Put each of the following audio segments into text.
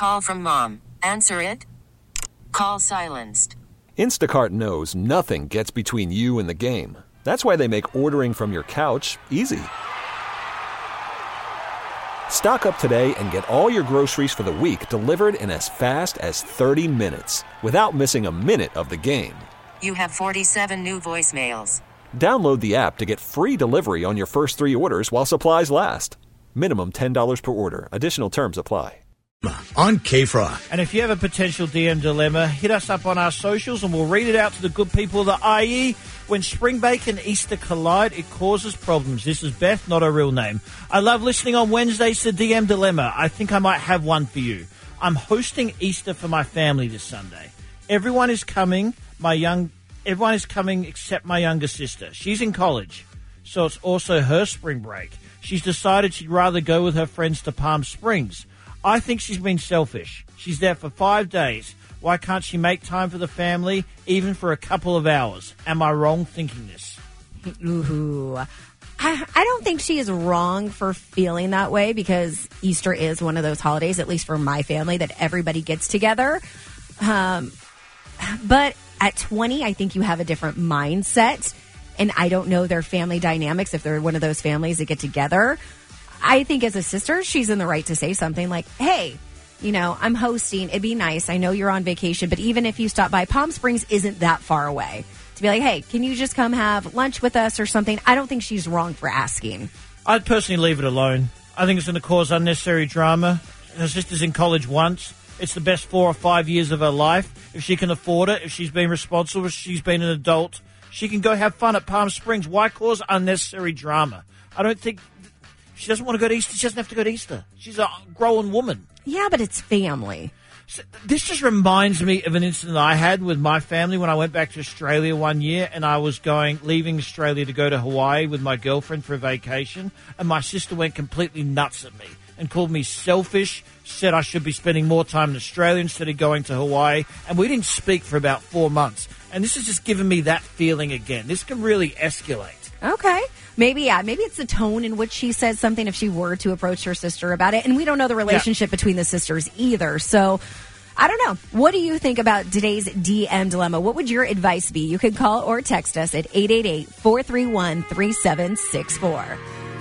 Call from mom. Answer it. Call silenced. Instacart knows nothing gets between you and the game. That's why they make ordering from your couch easy. Stock up today and get all your groceries for the week delivered in as fast as 30 minutes without missing a minute of the game. You have 47 new voicemails. Download the app to get free delivery on your first 3 orders while supplies last. Minimum $10 per order. Additional terms apply. On K-Frog. And if you have a potential DM dilemma, hit us up on our socials and we'll read it out to the good people of the IE. When spring break and Easter collide, it causes problems. This is Beth, not her real name. I love listening on Wednesdays to DM Dilemma. I think I might have one for you. I'm hosting Easter for my family this Sunday. Everyone is coming except my younger sister. She's in college, so it's also her spring break. She's decided she'd rather go with her friends to Palm Springs. I think she's been selfish. She's there for 5 days. Why can't she make time for the family, even for a couple of hours? Am I wrong thinking this? Ooh. I don't think she is wrong for feeling that way because Easter is one of those holidays, at least for my family, that everybody gets together. But at 20, I think you have a different mindset. And I don't know their family dynamics if they're one of those families that get together. I think as a sister, she's in the right to say something like, hey, you know, I'm hosting. It'd be nice. I know you're on vacation, but even if you stop by, Palm Springs isn't that far away. To be like, hey, can you just come have lunch with us or something? I don't think she's wrong for asking. I'd personally leave it alone. I think it's going to cause unnecessary drama. Her sister's in college once. It's the best 4 or 5 years of her life. If she can afford it, if she's been responsible, if she's been an adult, she can go have fun at Palm Springs. Why cause unnecessary drama? I don't think... She doesn't want to go to Easter. She doesn't have to go to Easter. She's a grown woman. Yeah, but it's family. So this just reminds me of an incident I had with my family when I went back to Australia one year and I was leaving Australia to go to Hawaii with my girlfriend for a vacation, and my sister went completely nuts at me and called me selfish, said I should be spending more time in Australia instead of going to Hawaii, and we didn't speak for about 4 months. And this has just given me that feeling again. This can really escalate. Okay. Maybe it's the tone in which she says something if she were to approach her sister about it. And we don't know the relationship between the sisters either. So, I don't know. What do you think about today's DM dilemma? What would your advice be? You can call or text us at 888-431-3764.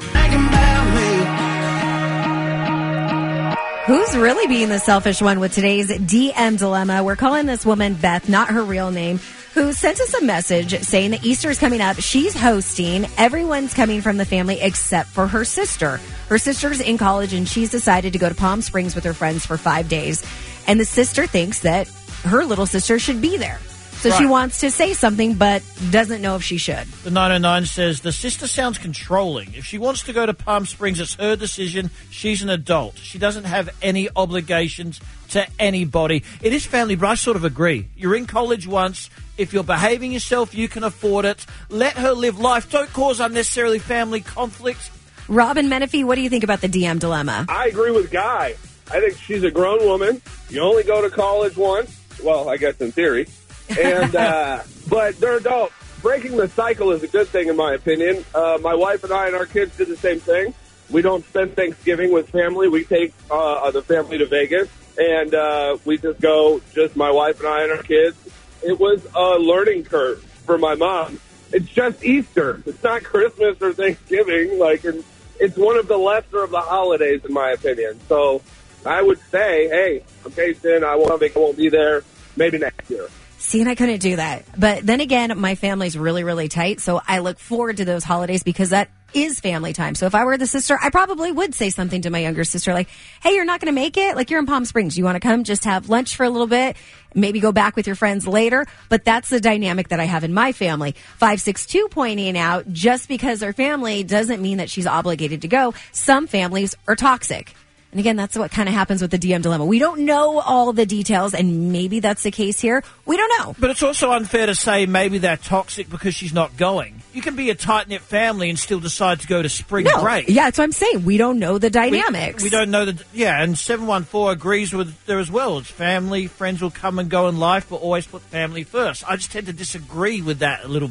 Who's really being the selfish one with today's DM dilemma? We're calling this woman Beth, not her real name, who sent us a message saying that Easter is coming up. She's hosting. Everyone's coming from the family except for her sister. Her sister's in college, and she's decided to go to Palm Springs with her friends for 5 days. And the sister thinks that her little sister should be there. So she wants to say something, but doesn't know if she should. The 909 says, the sister sounds controlling. If she wants to go to Palm Springs, it's her decision. She's an adult. She doesn't have any obligations to anybody. It is family, but I sort of agree. You're in college once. If you're behaving yourself, you can afford it. Let her live life. Don't cause unnecessarily family conflict. Robin Menifee, what do you think about the DM dilemma? I agree with Guy. I think she's a grown woman. You only go to college once. Well, I guess in theory. And but they're adults. Breaking the cycle is a good thing, in my opinion. My wife and I and our kids did the same thing. We don't spend Thanksgiving with family. We take the family to Vegas, and we just go, just my wife and I and our kids. It was a learning curve for my mom. It's just Easter. It's not Christmas or Thanksgiving. And it's one of the lesser of the holidays, in my opinion. So I would say, hey, I'm tasting. I won't be there. Maybe next year. See, and I couldn't do that. But then again, my family's really, really tight. So I look forward to those holidays because that is family time. So if I were the sister, I probably would say something to my younger sister like, hey, you're not going to make it? Like, you're in Palm Springs. You want to come just have lunch for a little bit? Maybe go back with your friends later. But that's the dynamic that I have in my family. 562 pointing out, just because they're family doesn't mean that she's obligated to go. Some families are toxic. And again, that's what kind of happens with the DM dilemma. We don't know all the details, and maybe that's the case here. We don't know. But it's also unfair to say maybe they're toxic because she's not going. You can be a tight-knit family and still decide to go to spring break. Yeah, that's what I'm saying. We don't know the dynamics. We don't know and 714 agrees with there as well. It's family, friends will come and go in life, but always put family first. I just tend to disagree with that a little bit.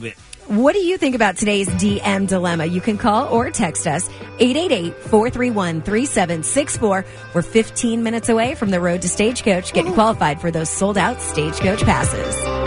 What do you think about today's DM dilemma? You can call or text us 888-431-3764. We're 15 minutes away from the road to Stagecoach, getting qualified for those sold-out Stagecoach passes.